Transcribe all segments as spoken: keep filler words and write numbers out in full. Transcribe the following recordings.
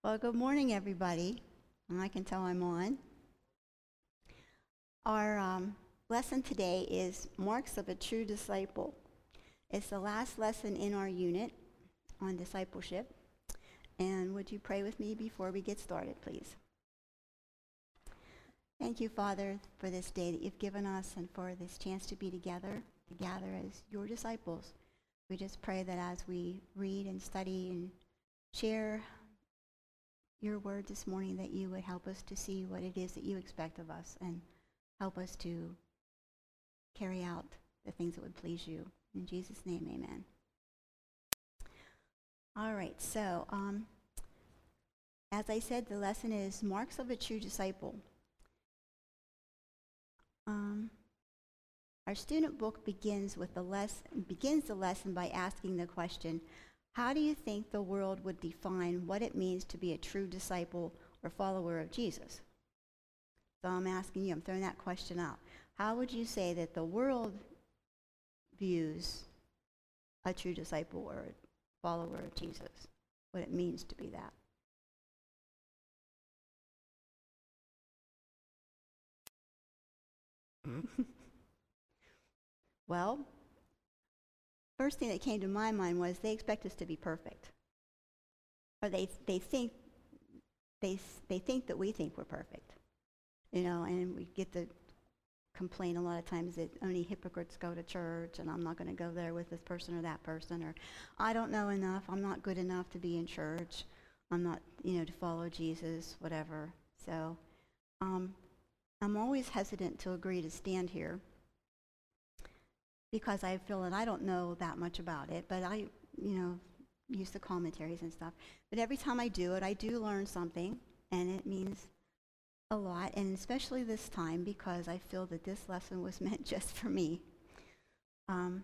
Well, good morning, everybody. I can tell I'm on. Our um, lesson today is Marks of a True Disciple. It's the last lesson in our unit on discipleship. And would you pray with me before we get started, please? Thank you, Father, for this day that you've given us and for this chance to be together, to gather as your disciples. We just pray that as we read and study and share your word this morning, that you would help us to see what it is that you expect of us and help us to carry out the things that would please you. In Jesus' name, amen. All right, so um, as I said, the lesson is Marks of a True Disciple. Um, our student book begins with the lesson, begins the lesson by asking the question, how do you think the world would define what it means to be a true disciple or follower of Jesus? So I'm asking you, I'm throwing that question out. How would you say that the world views a true disciple or a follower of Jesus? What it means to be that? Well, first thing that came to my mind was they expect us to be perfect. Or they they think they they think that we think we're perfect. You know, and we get the complaint a lot of times that only hypocrites go to church and I'm not going to go there with this person or that person, or I don't know enough, I'm not good enough to be in church, I'm not, you know, to follow Jesus, whatever. So um, I'm always hesitant to agree to stand here because I feel that I don't know that much about it, but I, you know, use the commentaries and stuff. But every time I do it, I do learn something, and it means a lot, and especially this time because I feel that this lesson was meant just for me. Um,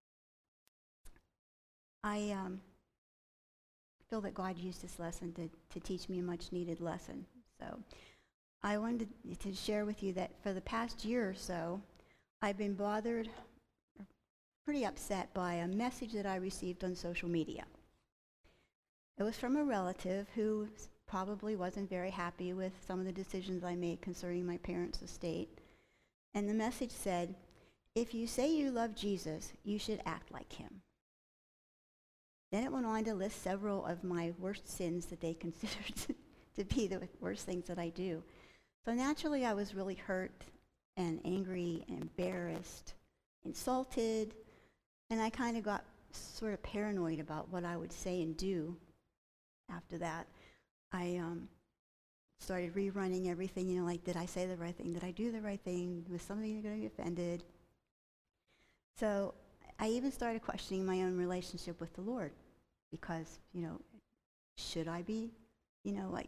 I um, feel that God used this lesson to, to teach me a much-needed lesson. So I wanted to, to share with you that for the past year or so, I've been bothered, pretty upset by a message that I received on social media. It was from a relative who probably wasn't very happy with some of the decisions I made concerning my parents' estate. And the message said, if you say you love Jesus, you should act like him. Then it went on to list several of my worst sins that they considered to be the worst things that I do. So naturally I was really hurt and angry and embarrassed, insulted, and I kind of got sort of paranoid about what I would say and do after that. I um, started rerunning everything, you know, like, did I say the right thing? Did I do the right thing? Was somebody going to be offended? So I even started questioning my own relationship with the Lord because, you know, should I be, you know, like,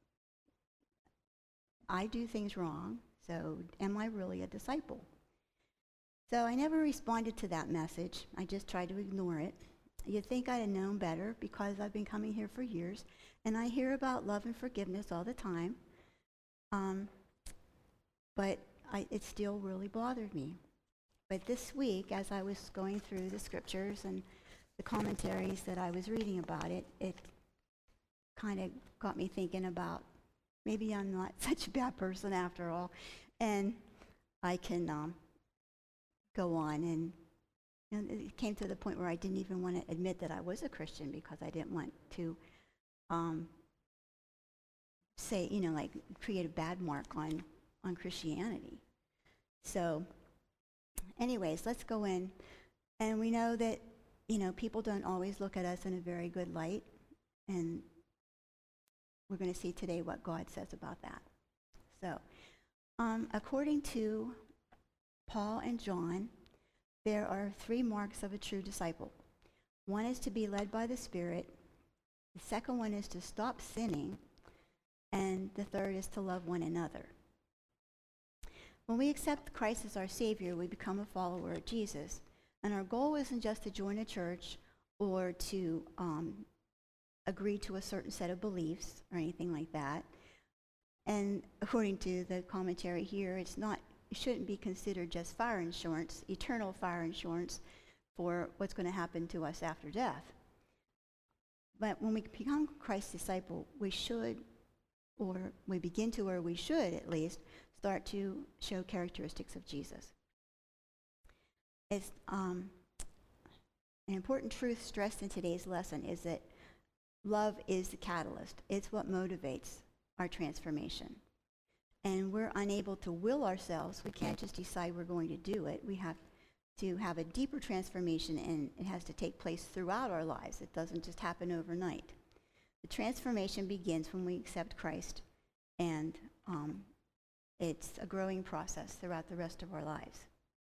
I do things wrong, so am I really a disciple? So I never responded to that message. I just tried to ignore it. You'd think I'd have known better because I've been coming here for years, and I hear about love and forgiveness all the time. Um, but I, it still really bothered me. But this week, as I was going through the scriptures and the commentaries that I was reading about it, it kind of got me thinking about maybe I'm not such a bad person after all, and I can um, go on. And, and it came to the point where I didn't even want to admit that I was a Christian because I didn't want to um, say, you know, like create a bad mark on, on Christianity. So anyways, let's go in. And we know that, you know, people don't always look at us in a very good light. And we're going to see today what God says about that. So um, according to Paul and John, there are three marks of a true disciple. One is to be led by the Spirit. The second one is to stop sinning. And the third is to love one another. When we accept Christ as our Savior, we become a follower of Jesus. And our goal isn't just to join a church or to um, agree to a certain set of beliefs or anything like that. And according to the commentary here, it's not, it shouldn't be considered just fire insurance, eternal fire insurance for what's going to happen to us after death. But when we become Christ's disciple, we should, or we begin to, or we should at least, start to show characteristics of Jesus. It's, um, an important truth stressed in today's lesson is that love is the catalyst. It's what motivates our transformation. And we're unable to will ourselves. We can't just decide we're going to do it. We have to have a deeper transformation, and it has to take place throughout our lives. It doesn't just happen overnight. The transformation begins when we accept Christ, and um, it's a growing process throughout the rest of our lives.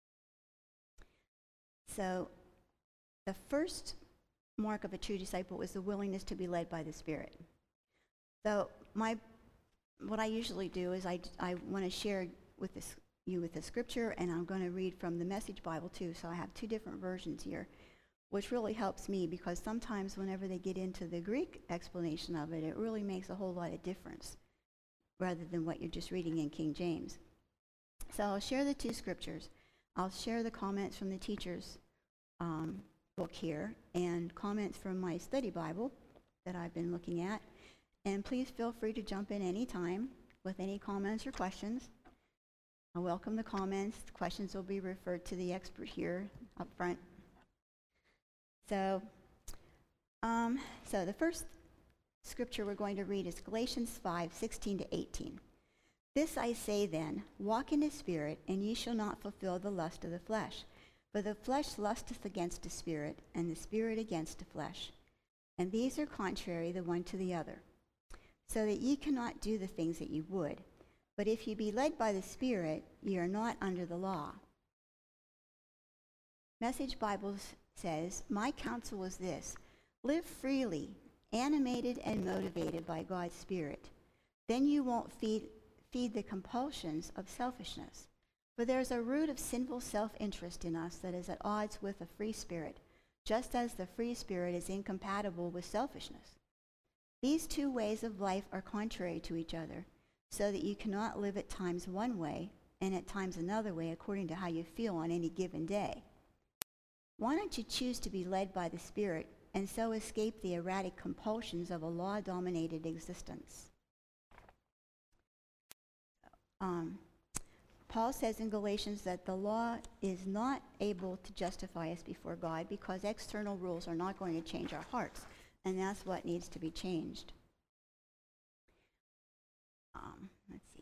So the first mark of a true disciple is the willingness to be led by the Spirit. So my, what I usually do is I, I want to share with this, you with the scripture, and I'm going to read from the Message Bible too, so I have two different versions here, which really helps me because sometimes whenever they get into the Greek explanation of it, it really makes a whole lot of difference rather than what you're just reading in King James. So I'll share the two scriptures. I'll share the comments from the teacher's um, book here and comments from my study Bible that I've been looking at. And please feel free to jump in anytime with any comments or questions. I welcome the comments. The questions will be referred to the expert here up front. So, um, so the first scripture we're going to read is Galatians five, sixteen to eighteen. This I say then, walk in the Spirit, and ye shall not fulfill the lust of the flesh. For the flesh lusteth against the Spirit, and the Spirit against the flesh. And these are contrary the one to the other, so that ye cannot do the things that ye would. But if ye be led by the Spirit, ye are not under the law. Message Bible says, my counsel is this, live freely, animated and motivated by God's Spirit. Then you won't feed, feed the compulsions of selfishness. For there is a root of sinful self-interest in us that is at odds with a free spirit, just as the free spirit is incompatible with selfishness. These two ways of life are contrary to each other, so that you cannot live at times one way and at times another way according to how you feel on any given day. Why don't you choose to be led by the Spirit and so escape the erratic compulsions of a law-dominated existence? Um, Paul says in Galatians that the law is not able to justify us before God because external rules are not going to change our hearts, and that's what needs to be changed. Um, let's see.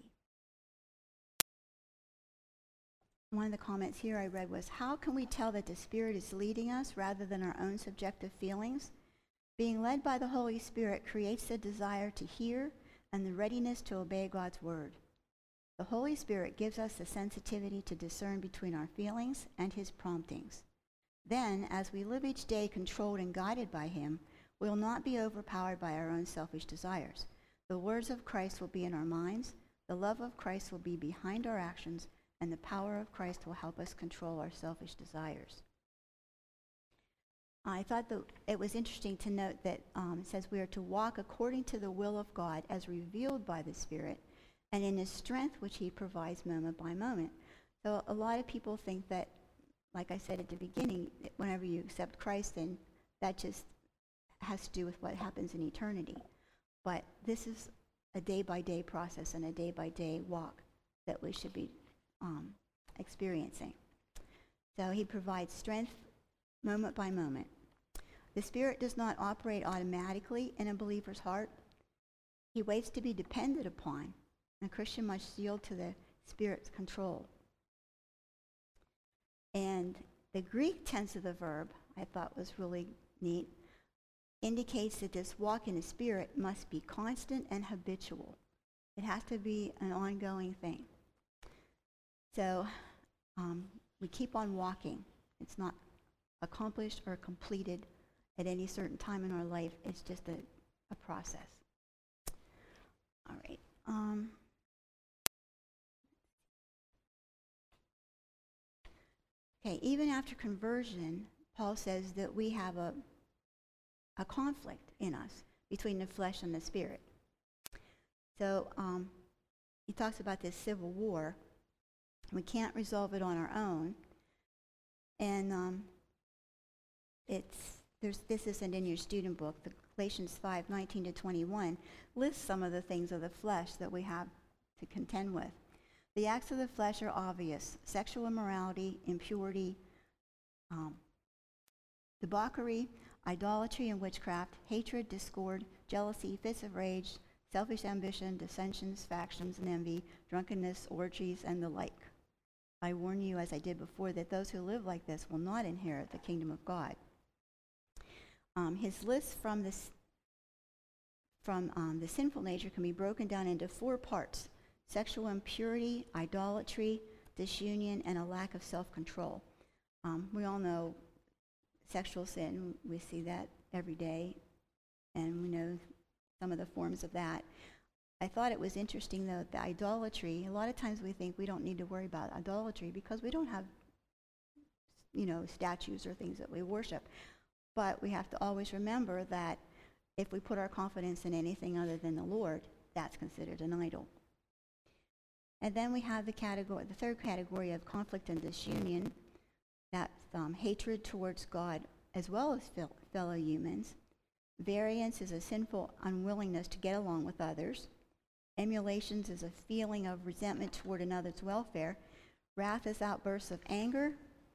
One of the comments here I read was, how can we tell that the Spirit is leading us rather than our own subjective feelings? Being led by the Holy Spirit creates the desire to hear and the readiness to obey God's word. The Holy Spirit gives us the sensitivity to discern between our feelings and his promptings. Then, as we live each day controlled and guided by him, we will not be overpowered by our own selfish desires. The words of Christ will be in our minds, the love of Christ will be behind our actions, and the power of Christ will help us control our selfish desires. I thought that it was interesting to note that um, it says we are to walk according to the will of God as revealed by the Spirit, and in his strength which he provides moment by moment. So a lot of people think that, like I said at the beginning, whenever you accept Christ, then that just has to do with what happens in eternity. But this is a day-by-day process and a day-by-day walk that we should be um, experiencing. So he provides strength moment by moment. The Spirit does not operate automatically in a believer's heart. He waits to be depended upon. A Christian must yield to the Spirit's control. And the Greek tense of the verb, I thought was really neat, indicates that this walk in the Spirit must be constant and habitual. It has to be an ongoing thing. So um, we keep on walking. It's not accomplished or completed at any certain time in our life. It's just a, a process. All right. Um, Okay, even after conversion, Paul says that we have a, a conflict in us between the flesh and the Spirit. So um, he talks about this civil war. We can't resolve it on our own. And um, it's there's this isn't in your student book, the Galatians five nineteen to twenty-one, lists some of the things of the flesh that we have to contend with. The acts of the flesh are obvious: sexual immorality, impurity, um, debauchery, idolatry and witchcraft, hatred, discord, jealousy, fits of rage, selfish ambition, dissensions, factions, and envy, drunkenness, orgies, and the like. I warn you, as I did before, that those who live like this will not inherit the kingdom of God. Um, his list from this from um, the sinful nature can be broken down into four parts: sexual impurity, idolatry, disunion, and a lack of self-control. Um, we all know sexual sin. We see that every day, and we know some of the forms of that. I thought it was interesting, though, the idolatry. A lot of times we think we don't need to worry about idolatry because we don't have, you know, statues or things that we worship. But we have to always remember that if we put our confidence in anything other than the Lord, that's considered an idol. And then we have the category, the third category of conflict and disunion. That's um, hatred towards God as well as fel- fellow humans. Variance is a sinful unwillingness to get along with others. Emulations is a feeling of resentment toward another's welfare. Wrath is outbursts of anger.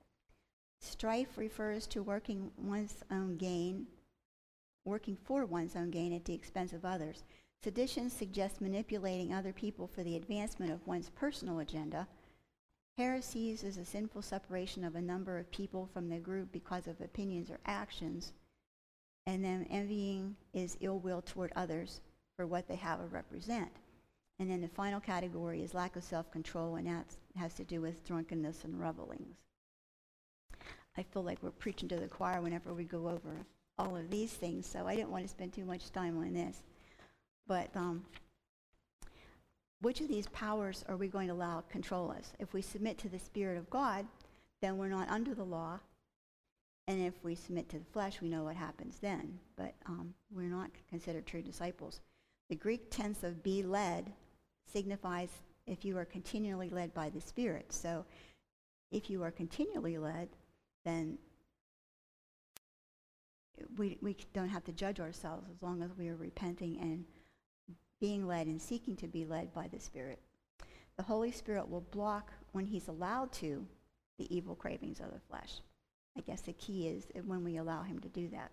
Strife refers to working one's own gain, working for one's own gain at the expense of others. Sedition suggests manipulating other people for the advancement of one's personal agenda. Heresies is a sinful separation of a number of people from the group because of opinions or actions. And then envying is ill will toward others for what they have or represent. And then the final category is lack of self-control, and that has to do with drunkenness and revelings. I feel like we're preaching to the choir whenever we go over all of these things, so I didn't want to spend too much time on this. But um, which of these powers are we going to allow control us? If we submit to the Spirit of God, then we're not under the law. And if we submit to the flesh, we know what happens then. But um, we're not considered true disciples. The Greek tense of be led signifies if you are continually led by the Spirit. So if you are continually led, then we, we don't have to judge ourselves as long as we are repenting and being led and seeking to be led by the Spirit. The Holy Spirit will block, when he's allowed to, the evil cravings of the flesh. I guess the key is when we allow him to do that.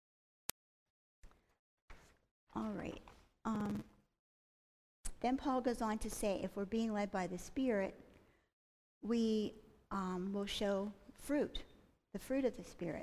All right. Um, then Paul goes on to say, if we're being led by the Spirit, we um, will show fruit, the fruit of the Spirit.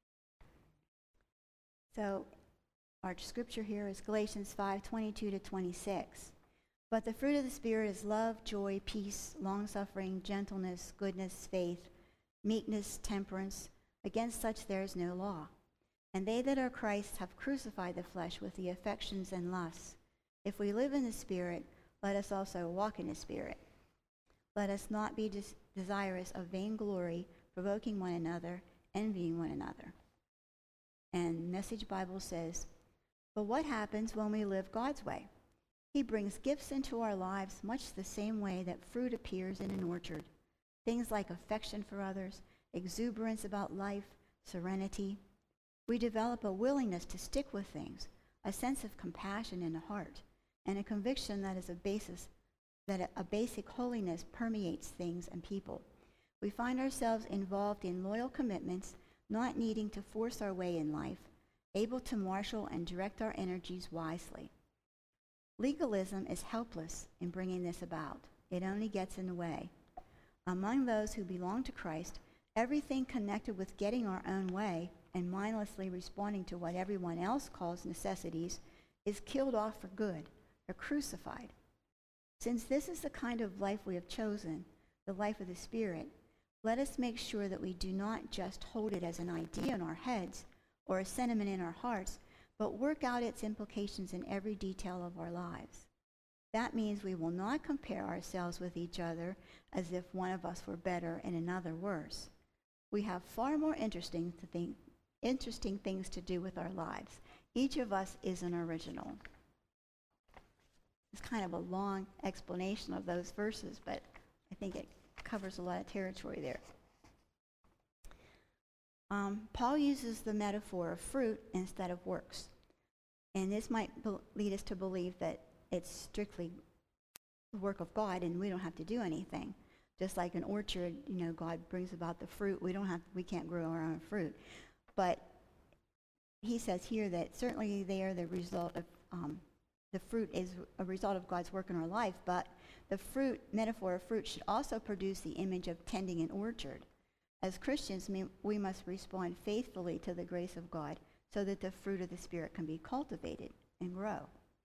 So our scripture here is Galatians five twenty-two to twenty-six. But the fruit of the Spirit is love, joy, peace, long-suffering, gentleness, goodness, faith, meekness, temperance. Against such there is no law. And they that are Christ have crucified the flesh with the affections and lusts. If we live in the Spirit, let us also walk in the Spirit. Let us not be des- desirous of vainglory, provoking one another, envying one another. And Message Bible says, but what happens when we live God's way? He brings gifts into our lives much the same way that fruit appears in an orchard. Things like affection for others, exuberance about life, serenity. We develop a willingness to stick with things, a sense of compassion in the heart, and a conviction that is a basis, that a, a basic holiness permeates things and people. We find ourselves involved in loyal commitments, not needing to force our way in life, able to marshal and direct our energies wisely. Legalism is helpless in bringing this about. It only gets in the way. Among those who belong to Christ, everything connected with getting our own way and mindlessly responding to what everyone else calls necessities is killed off for good, or crucified. Since this is the kind of life we have chosen, the life of the Spirit, let us make sure that we do not just hold it as an idea in our heads or a sentiment in our hearts, but work out its implications in every detail of our lives. That means we will not compare ourselves with each other as if one of us were better and another worse. We have far more interesting, to think, interesting things to do with our lives. Each of us is an original. It's kind of a long explanation of those verses, but I think it covers a lot of territory there. Um, Paul uses the metaphor of fruit instead of works. And this might be- lead us to believe that it's strictly the work of God and we don't have to do anything. Just like an orchard, you know, God brings about the fruit. We don't have, we can't grow our own fruit. But he says here that certainly they are the result of, um, the fruit is a result of God's work in our life, but the fruit, metaphor of fruit, should also produce the image of tending an orchard. As Christians, we must respond faithfully to the grace of God so that the fruit of the Spirit can be cultivated and grow.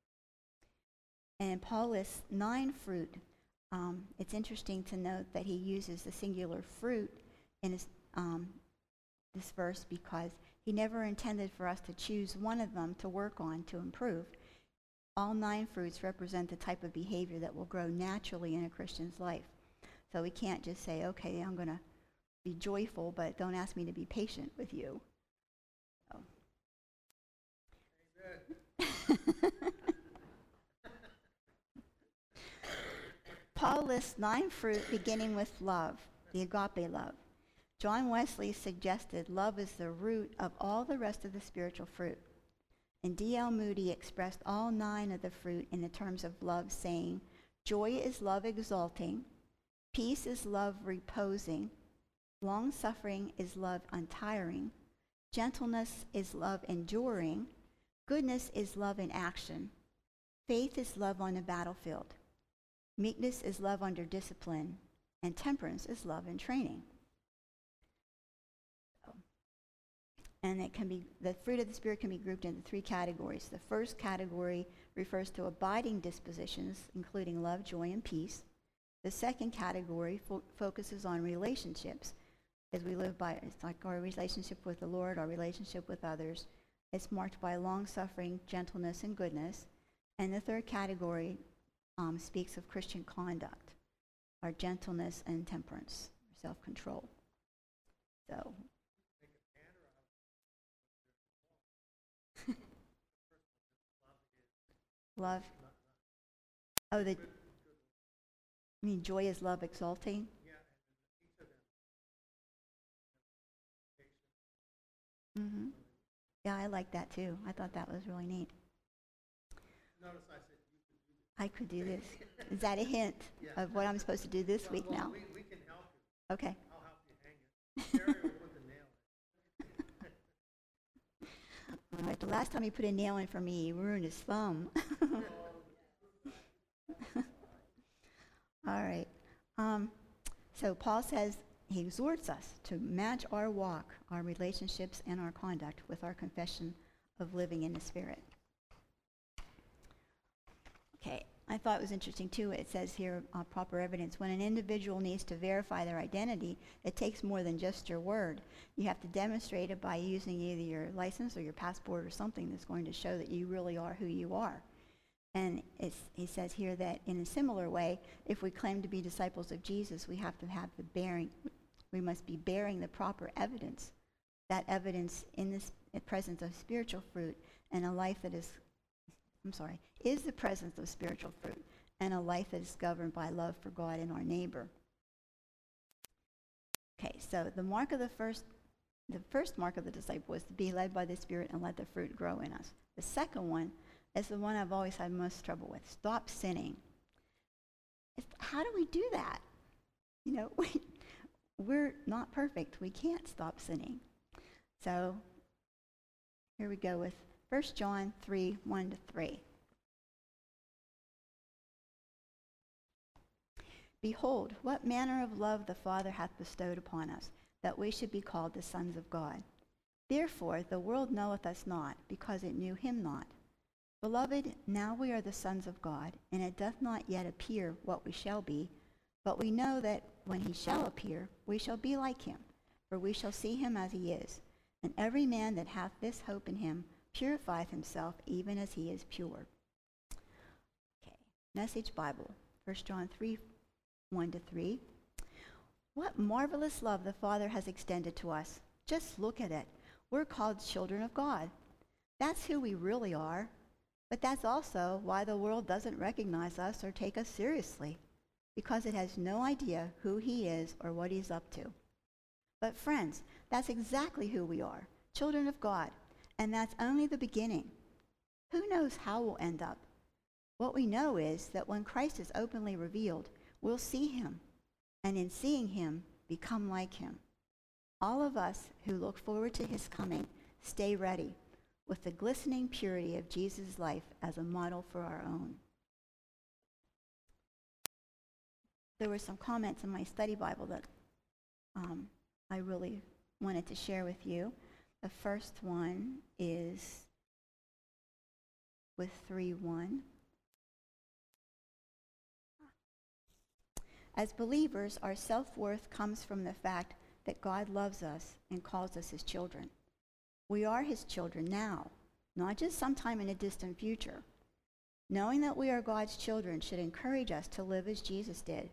And Paul lists nine fruit. Um, it's interesting to note that he uses the singular fruit in his, um, this verse because he never intended for us to choose one of them to work on to improve. All nine fruits represent the type of behavior that will grow naturally in a Christian's life. So we can't just say, okay, I'm going to be joyful, but don't ask me to be patient with you. So. Paul lists nine fruit beginning with love, the agape love. John Wesley suggested love is the root of all the rest of the spiritual fruit. And D L Moody expressed all nine of the fruit in the terms of love, saying, joy is love exulting, peace is love reposing, long-suffering is love untiring, gentleness is love enduring, goodness is love in action, faith is love on the battlefield, meekness is love under discipline, and temperance is love in training. And it can be, the fruit of the Spirit can be grouped into three categories. The first category refers to abiding dispositions, including love, joy, and peace. The second category fo- focuses on relationships, as we live by, it's like our relationship with the Lord, our relationship with others. It's marked by long-suffering, gentleness, and goodness. And the third category um, speaks of Christian conduct, our gentleness and temperance, self-control. So. Love. Oh, the. I mean, joy is love exalting. Mm-hmm. Yeah, I like that too. I thought that was really neat. Notice I said you could do this. I could do this. Is that a hint Yeah. of what I'm supposed to do this Well, week well, now? We, we can help you. Okay. I'll help you hang it. Jerry will put the nail in. All right. The last time he put a nail in for me, he ruined his thumb. All right. Um, so Paul says he exhorts us to match our walk, our relationships, and our conduct with our confession of living in the Spirit. Okay. I thought it was interesting too. It says here, uh, proper evidence. When an individual needs to verify their identity, it takes more than just your word. You have to demonstrate it by using either your license or your passport or something that's going to show that you really are who you are. And it's, he says here that in a similar way, if we claim to be disciples of Jesus, we have to have the bearing, we must be bearing the proper evidence. That evidence in this presence of spiritual fruit and a life that is, I'm sorry, is the presence of spiritual fruit and a life that is governed by love for God and our neighbor. Okay, so the mark of the first, the first mark of the disciple was to be led by the Spirit and let the fruit grow in us. The second one is the one I've always had most trouble with. Stop sinning. It's, how do we do that? You know, we, we're not perfect. We can't stop sinning. So here we go with First John three, one to three. Behold, what manner of love the Father hath bestowed upon us, that we should be called the sons of God. Therefore the world knoweth us not, because it knew him not. Beloved, now we are the sons of God, and it doth not yet appear what we shall be, but we know that when he shall appear, we shall be like him, for we shall see him as he is. And every man that hath this hope in him purifieth himself, even as he is pure. Okay, Message Bible, First John three, one to three. What marvelous love the Father has extended to us. Just look at it. We're called children of God. That's who we really are. But that's also why the world doesn't recognize us or take us seriously, because it has no idea who he is or what he's up to. But friends, that's exactly who we are, children of God, and that's only the beginning. Who knows how we'll end up? What we know is that when Christ is openly revealed, we'll see him, and in seeing him, become like him. All of us who look forward to his coming stay ready with the glistening purity of Jesus' life as a model for our own. There were some comments in my study Bible that um, I really wanted to share with you. The first one is with three one. As believers, our self-worth comes from the fact that God loves us and calls us his children. We are his children now, not just sometime in a distant future. Knowing that we are God's children should encourage us to live as Jesus did.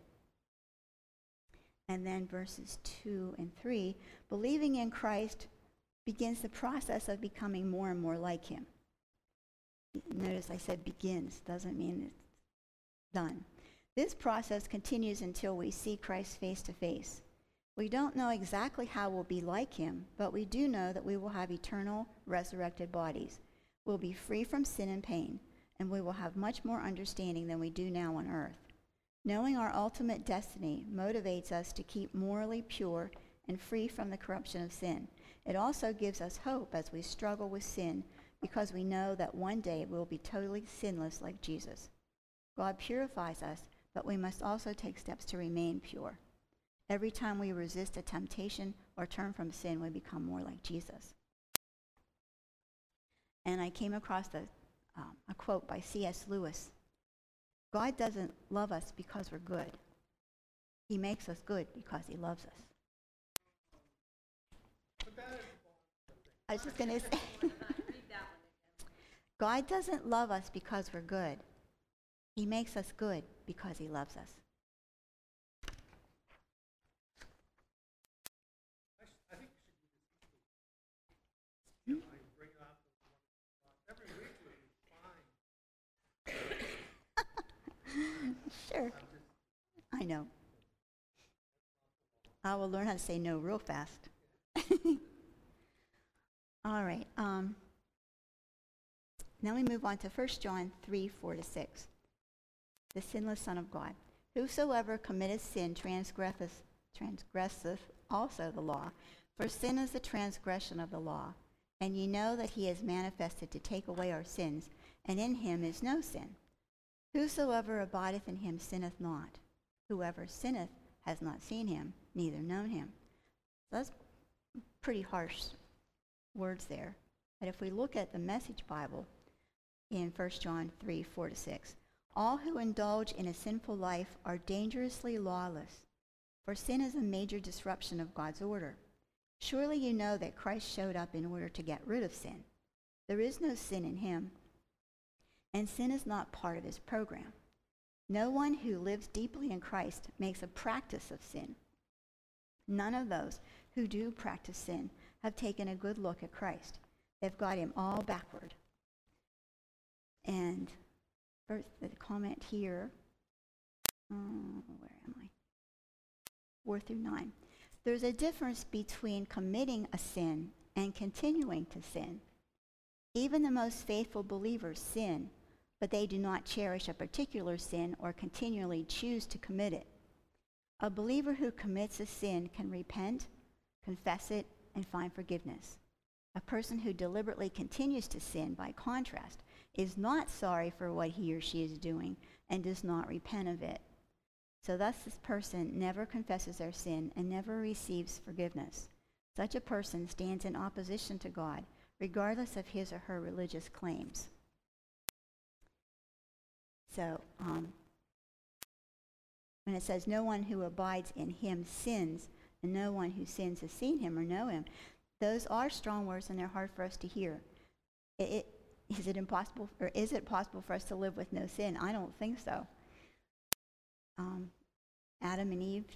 And then verses two and three, believing in Christ begins the process of becoming more and more like him. Notice I said begins, doesn't mean it's done. This process continues until we see Christ face to face. We don't know exactly how we'll be like him, but we do know that we will have eternal, resurrected bodies. We'll be free from sin and pain, and we will have much more understanding than we do now on earth. Knowing our ultimate destiny motivates us to keep morally pure and free from the corruption of sin. It also gives us hope as we struggle with sin, because we know that one day we'll be totally sinless like Jesus. God purifies us, but we must also take steps to remain pure. Every time we resist a temptation or turn from sin, we become more like Jesus. And I came across a, um, a quote by C S Lewis. God doesn't love us because we're good. He makes us good because he loves us. I was just going to say, God doesn't love us because we're good. He makes us good because he loves us. I think you should bring it up every week would be fine. Sure. I know. I will learn how to say no real fast. All right. Um, now we move on to First John three, four to six. The sinless Son of God. Whosoever committeth sin transgresseth, transgresseth also the law. For sin is the transgression of the law. And ye know that he is manifested to take away our sins, and in him is no sin. Whosoever abideth in him sinneth not. Whoever sinneth has not seen him, neither known him. That's pretty harsh words there. But if we look at the Message Bible in First John three, four to six, all who indulge in a sinful life are dangerously lawless, for sin is a major disruption of God's order. Surely you know that Christ showed up in order to get rid of sin. There is no sin in him, and sin is not part of his program. No one who lives deeply in Christ makes a practice of sin. None of those who do practice sin have taken a good look at Christ. They've got him all backward. And first, the comment here, uh, where am I? Four through nine. There's a difference between committing a sin and continuing to sin. Even the most faithful believers sin, but they do not cherish a particular sin or continually choose to commit it. A believer who commits a sin can repent, confess it, and find forgiveness. A person who deliberately continues to sin, by contrast, is not sorry for what he or she is doing and does not repent of it. So thus this person never confesses their sin and never receives forgiveness. Such a person stands in opposition to God, regardless of his or her religious claims. So, um, when it says no one who abides in him sins, and no one who sins has seen him or know him, those are strong words and they're hard for us to hear. It, it, is it impossible, or is it possible for us to live with no sin? I don't think so. Um, Adam and Eve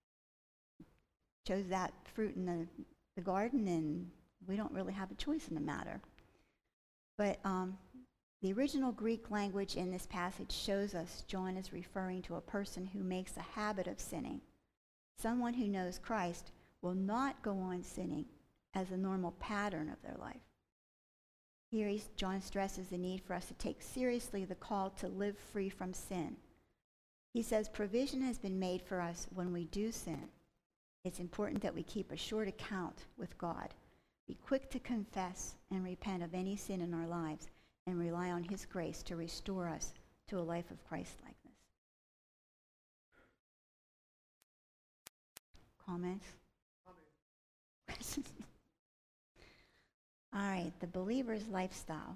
chose that fruit in the, the garden, and we don't really have a choice in the matter. But um, the original Greek language in this passage shows us John is referring to a person who makes a habit of sinning. Someone who knows Christ will not go on sinning as a normal pattern of their life. Here he's, John stresses the need for us to take seriously the call to live free from sin. He says provision has been made for us when we do sin. It's important that we keep a short account with God, be quick to confess and repent of any sin in our lives, and rely on his grace to restore us to a life of Christ-likeness. Comments? Comments. All right, the believer's lifestyle.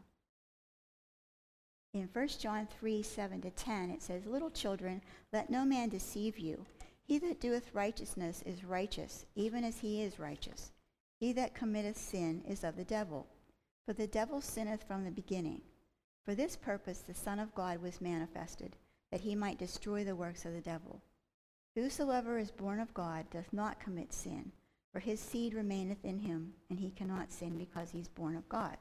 In First John three, seven to ten, it says, "Little children, let no man deceive you. He that doeth righteousness is righteous, even as he is righteous. He that committeth sin is of the devil. For the devil sinneth from the beginning. For this purpose the Son of God was manifested, that he might destroy the works of the devil. Whosoever is born of God doth not commit sin, for his seed remaineth in him, and he cannot sin because he is born of God."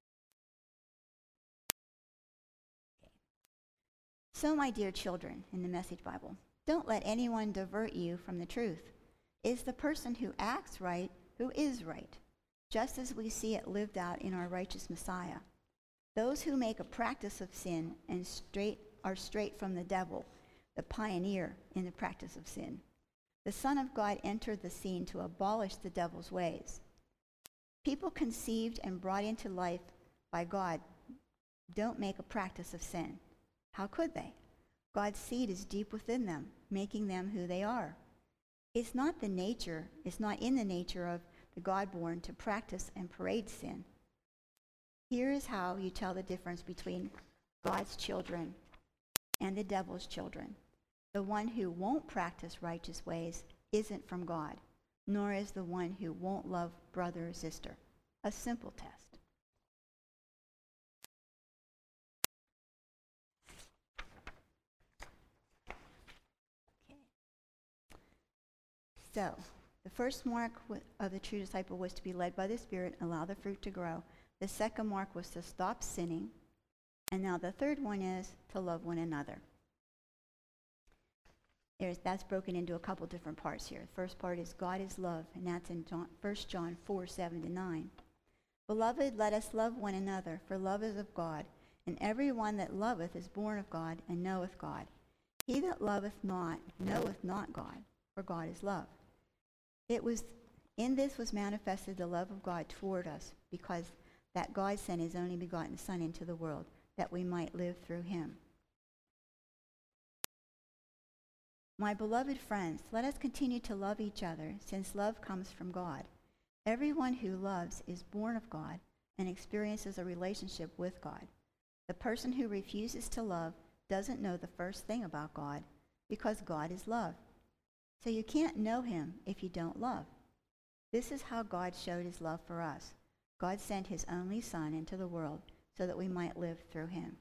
So, my dear children, in the Message Bible, don't let anyone divert you from the truth. It is the person who acts right who is right, just as we see it lived out in our righteous Messiah. Those who make a practice of sin and straight are straight from the devil, the pioneer in the practice of sin. The Son of God entered the scene to abolish the devil's ways. People conceived and brought into life by God don't make a practice of sin. How could they? God's seed is deep within them, making them who they are. It's not the nature, it's not in the nature of the God-born to practice and parade sin. Here is how you tell the difference between God's children and the devil's children. The one who won't practice righteous ways isn't from God, nor is the one who won't love brother or sister. A simple test. Okay. So, the first mark of the true disciple was to be led by the Spirit and allow the fruit to grow. The second mark was to stop sinning. And now the third one is to love one another. There's, that's broken into a couple different parts here. The first part is God is love, and that's in John, First John four, seven to nine. "Beloved, let us love one another, for love is of God, and every one that loveth is born of God and knoweth God. He that loveth not knoweth not God, for God is love. It was in this was manifested the love of God toward us, because that God sent his only begotten Son into the world, that we might live through him." My beloved friends, let us continue to love each other, since love comes from God. Everyone who loves is born of God and experiences a relationship with God. The person who refuses to love doesn't know the first thing about God, because God is love. So you can't know him if you don't love. This is how God showed his love for us. God sent his only Son into the world so that we might live through him.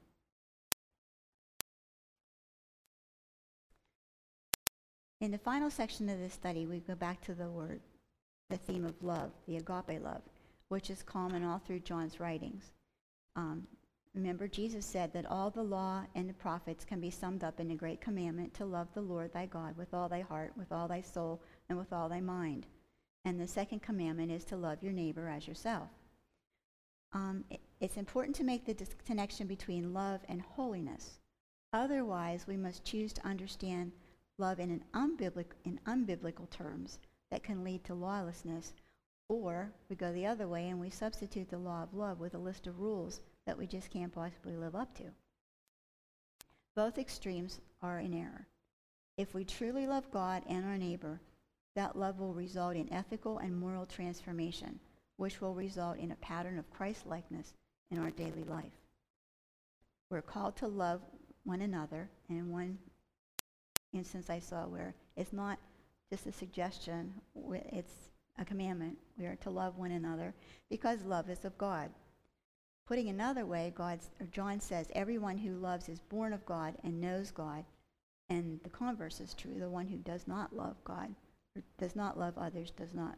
In the final section of this study, we go back to the word, the theme of love, the agape love, which is common all through John's writings. Um, remember, Jesus said that all the law and the prophets can be summed up in the great commandment to love the Lord thy God with all thy heart, with all thy soul, and with all thy mind. And the second commandment is to love your neighbor as yourself. Um, it, it's important to make the dis- connection between love and holiness. Otherwise, we must choose to understand love in an unbiblical, in unbiblical terms that can lead to lawlessness, or we go the other way and we substitute the law of love with a list of rules that we just can't possibly live up to. Both extremes are in error. If we truly love God and our neighbor, that love will result in ethical and moral transformation, which will result in a pattern of Christ-likeness in our daily life. We're called to love one another, and in one instance I saw where it's not just a suggestion, it's a commandment. We are to love one another because love is of God. Putting another way, God's, or John says, everyone who loves is born of God and knows God, and the converse is true. The one who does not love God, or does not love others, does not.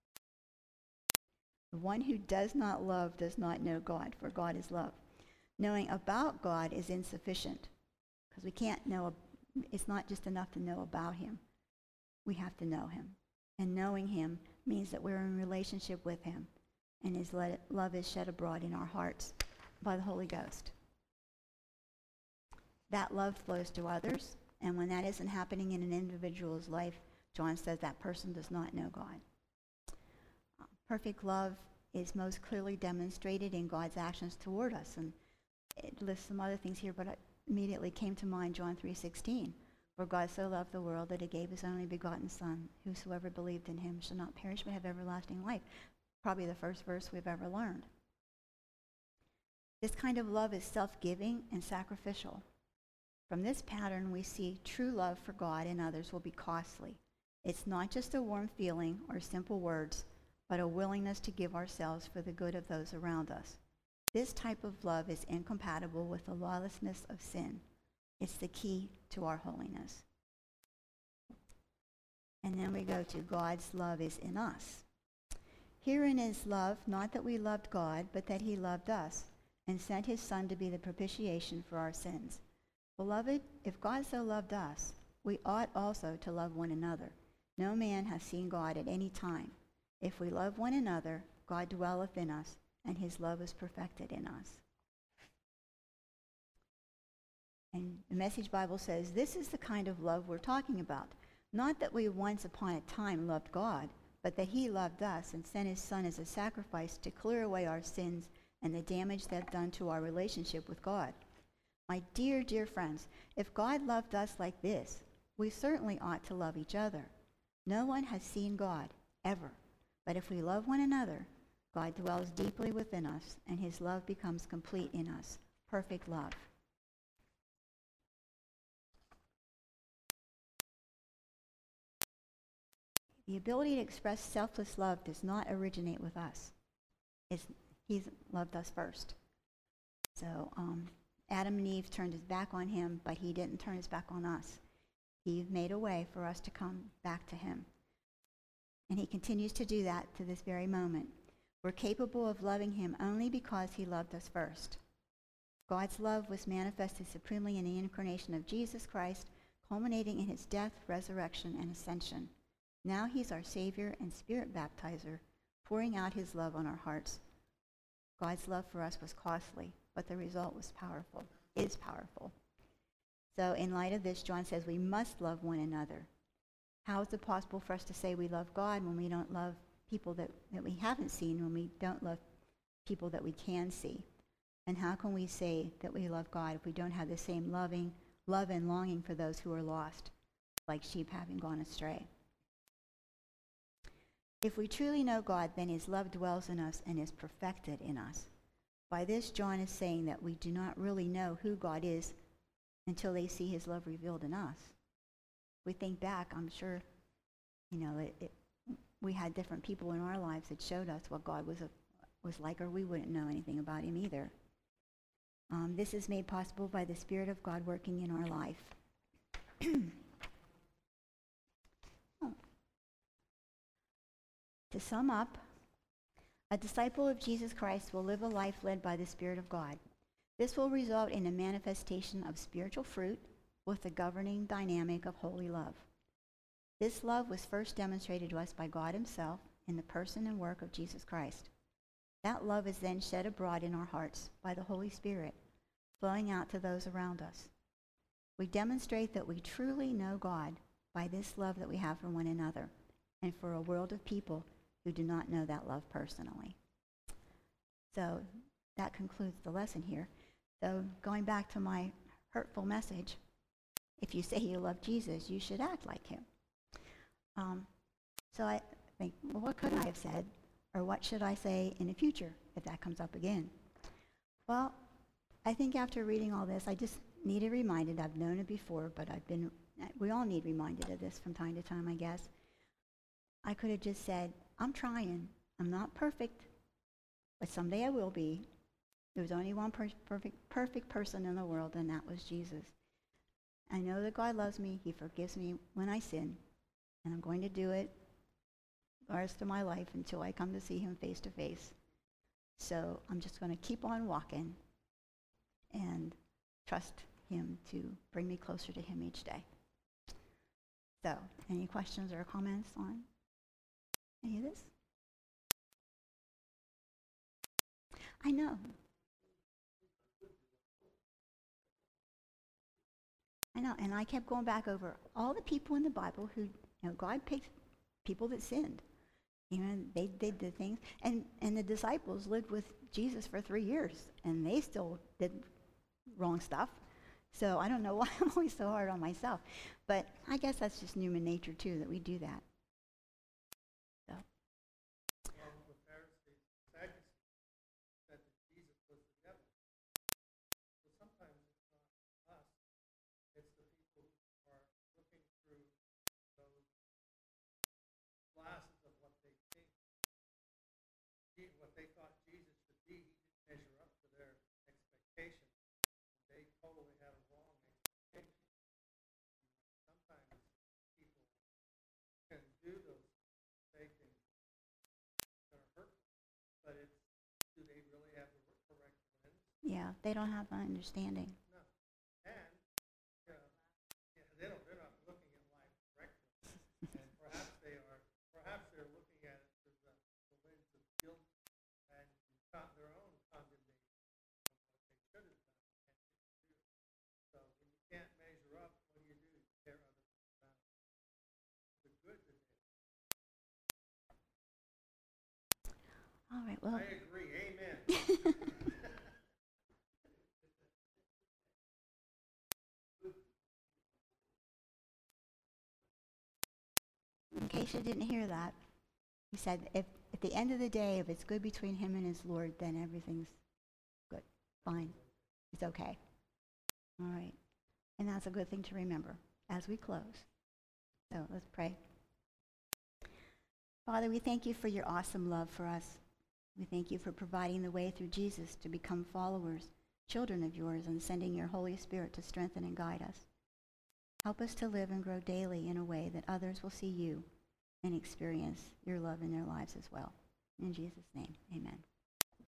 The one who does not love does not know God, for God is love. Knowing about God is insufficient, because we can't know. It's not just enough to know about him. We have to know him. And knowing him means that we're in relationship with him, and his love is shed abroad in our hearts by the Holy Ghost. That love flows to others, and when that isn't happening in an individual's life, John says that person does not know God. Uh, perfect love is most clearly demonstrated in God's actions toward us, and it lists some other things here, but it immediately came to mind John three sixteen, for God so loved the world that he gave his only begotten Son, whosoever believed in him shall not perish but have everlasting life. Probably the first verse we've ever learned. This kind of love is self-giving and sacrificial. From this pattern, we see true love for God and others will be costly. It's not just a warm feeling or simple words, but a willingness to give ourselves for the good of those around us. This type of love is incompatible with the lawlessness of sin. It's the key to our holiness. And then we go to God's love is in us. Herein is love, not that we loved God, but that he loved us and sent his Son to be the propitiation for our sins. Beloved, if God so loved us, we ought also to love one another. No man hath seen God at any time. If we love one another, God dwelleth in us, and his love is perfected in us. And the Message Bible says, this is the kind of love we're talking about. Not that we once upon a time loved God, but that he loved us and sent his Son as a sacrifice to clear away our sins and the damage they've done to our relationship with God. My dear, dear friends, if God loved us like this, we certainly ought to love each other. No one has seen God, ever. But if we love one another, God dwells deeply within us, and his love becomes complete in us. Perfect love. The ability to express selfless love does not originate with us. It's, he's loved us first. So um, Adam and Eve turned his back on him, but he didn't turn his back on us. He made a way for us to come back to him. And he continues to do that to this very moment. We're capable of loving him only because he loved us first. God's love was manifested supremely in the incarnation of Jesus Christ, culminating in his death, resurrection, and ascension. Now he's our Savior and Spirit baptizer, pouring out his love on our hearts. God's love for us was costly, but the result was powerful, is powerful. So in light of this, John says we must love one another. How is it possible for us to say we love God when we don't love people that, that we haven't seen, when we don't love people that we can see? And how can we say that we love God if we don't have the same loving love and longing for those who are lost, like sheep having gone astray? If we truly know God, then his love dwells in us and is perfected in us. By this, John is saying that we do not really know who God is until they see his love revealed in us. We think back, I'm sure, you know, it, it, we had different people in our lives that showed us what God was, a, was like, or we wouldn't know anything about him either. Um, this is made possible by the Spirit of God working in our life. oh. To sum up, a disciple of Jesus Christ will live a life led by the Spirit of God. This will result in a manifestation of spiritual fruit with the governing dynamic of holy love. This love was first demonstrated to us by God himself in the person and work of Jesus Christ. That love is then shed abroad in our hearts by the Holy Spirit, flowing out to those around us. We demonstrate that we truly know God by this love that we have for one another and for a world of people who do not know that love personally. So that concludes the lesson here. So going back to my hurtful message, if you say you love Jesus, you should act like him. Um, so I think, well, what could I have said? Or what should I say in the future if that comes up again? Well, I think after reading all this, I just needed reminded. I've known it before, but I've been, we all need reminded of this from time to time, I guess. I could have just said, I'm trying. I'm not perfect, but someday I will be. There was only one per- perfect, perfect person in the world, and that was Jesus. I know that God loves me. He forgives me when I sin, and I'm going to do it the rest of my life until I come to see him face to face. So I'm just going to keep on walking and trust him to bring me closer to him each day. So, any questions or comments on any of this? I know. I know, and I kept going back over all the people in the Bible who, you know, God picked people that sinned. You know, they, they did things. And, and the disciples lived with Jesus for three years, and they still did wrong stuff. So I don't know why I'm always so hard on myself. But I guess that's just human nature, too, that we do that. So. Well, the Pharisees, Sadducees said that Jesus was the devil. So sometimes it's not us. It's the people who are looking through those glasses of what they think, what they thought Jesus should be. He didn't measure up to their expectations. They totally had a wrong expectation. Sometimes people can do those mistakes that are hurtful, but it's, do they really have the correct lens? Yeah, they don't have an understanding. No. And uh, yeah, they don't, they're not looking at life correctly. And perhaps they are, perhaps they're looking at it through the, the lens of guilt and con- their own condemnation of what they should have done and didn't do. So when you can't measure up, what do you do? You tear other people down. The good that they do. All right, well. I agree. Amen. In case you didn't hear that, he said, if at the end of the day, if it's good between him and his Lord, then everything's good, fine, it's okay. All right, and that's a good thing to remember as we close. So let's pray. Father, we thank you for your awesome love for us. We thank you for providing the way through Jesus to become followers, children of yours, and sending your Holy Spirit to strengthen and guide us. Help us to live and grow daily in a way that others will see you and experience your love in their lives as well. In Jesus' name, amen.